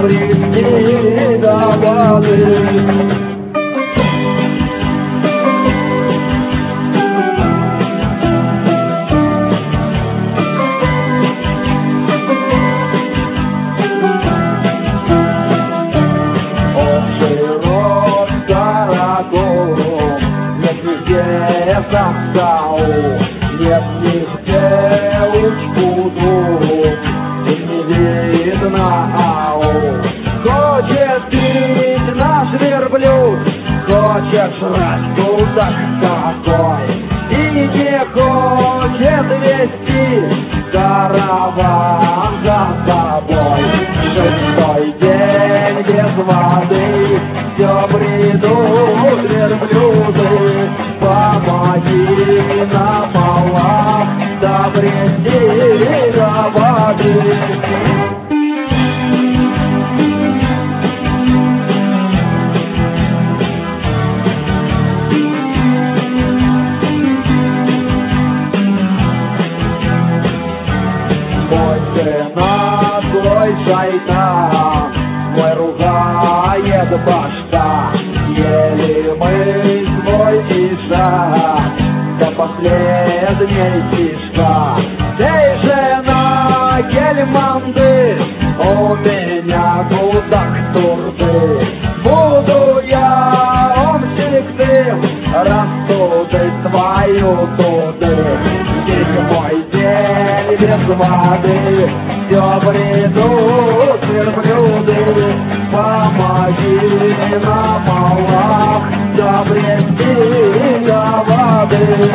добрести до воды. Нет нигде учбу, и не видно ау. Хочет пить наш верблюд, хочет жрать тудак такой, и не хочет вести караван за собой. Шестой день без воды, все бредут верблюды. Помоги нам, Аллах, добрести до воды. Мой сынок, злой шайтан, мой ругает башка, еле мы свой ишак до последней фишка. Эй, жена, гельманды, у меня тудак турды, буду я он всегда растудить твою туды. Седьмой день без воды, все бредут верблюды. Помоги нам, Аллах, добрести до воды.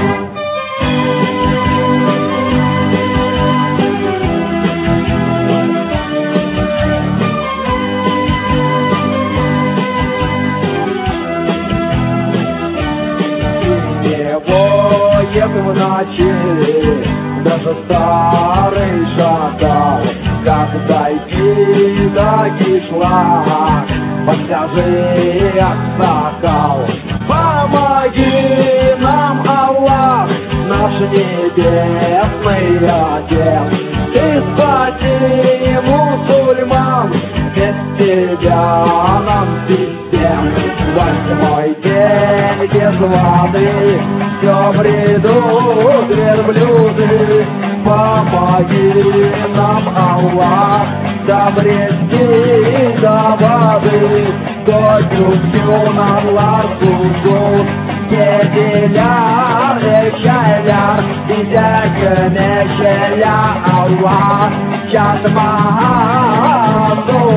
В ночи даже старый шакал, как дойти до кишлак, подскажи, аксакал. Помоги нам, Аллах, наш небесный Отец, ты спаси мусульман, без тебя нам систем. Восьмой день без воды, все бредут верблюды. Помоги нам, Аллах, добрести до воды. Gökyüzün anlar susuz, geceler eşeler, bize güneşeler Allah, çatmaz